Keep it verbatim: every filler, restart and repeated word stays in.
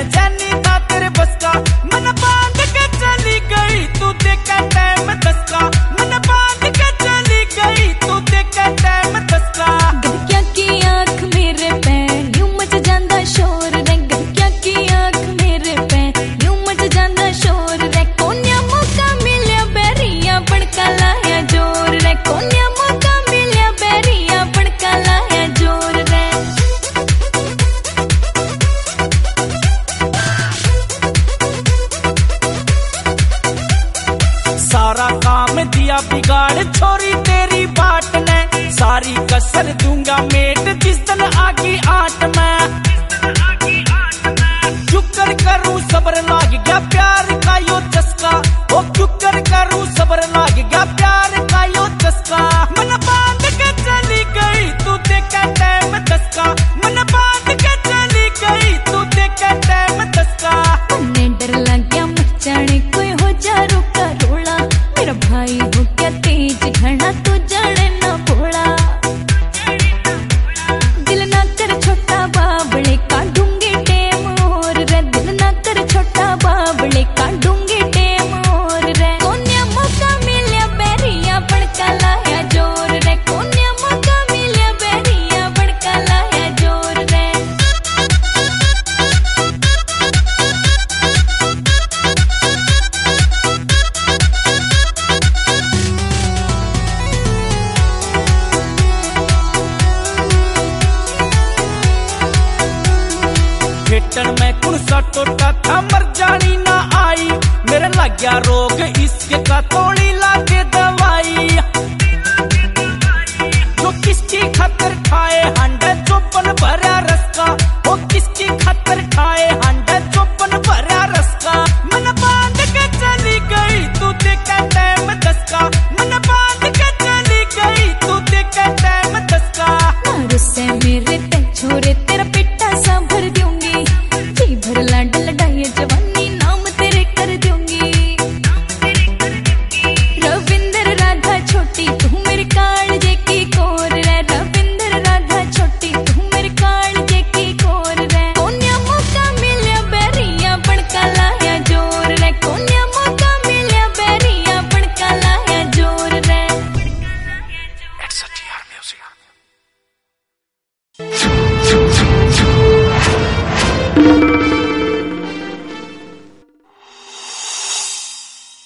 जैनी था तेरे बस का। मन बांध के चली गई तू देखा टाइम दस का। मन बांध के चली गई तू देखा टाइम दस का। गधकिया की आंख मेरे पे यूं मच जांदा शोर रे। गधकिया की आंख मेरे पे यूं मच जांदा शोर रे। कोन्या मौका मिलिया बैरिया बड़का लाया जोर रे। कोन्या मौका मिलिया बैरिया बड़का लाया जोर रे। सारा काम दिया बिगाड़ छोरी तेरी बाट ने। सारी कसर दूंगा मेट जिस दिन आगी आठ में। चुकर करूं सबर लाग गया प्यार का यो चस्का। ओ चुकर करूं सबर लाग गया प्यार का यो चस्का। मन बांध के चली गई तू देखा टाइम दस का। मन बांध के चली गई तू देखा टाइम दस का। मन्ने डर लग गया मत जाने कोई हो जा रुका रोड़ा। मेरा भाई हो क्या तेज घना तू जाने ना भोला। दिल ना कर छोटा बाबले का ढूंगे टेम और रे। दिल ना कर छोटा बाबले का ढूंगे टेम और रे। कोन्या मौका मिलिया बैरिया बड़का लाया जोर रे। कोन्या मौका मिलिया बैरिया बड़का लाया जोर रे। खेटन में कुण सा टोटा था मर जानी ना आई। मेरे लग गया रोग इसके का तोड़ी लागे दवाई। जो किसकी खतर खाए हंडे चौपन भरा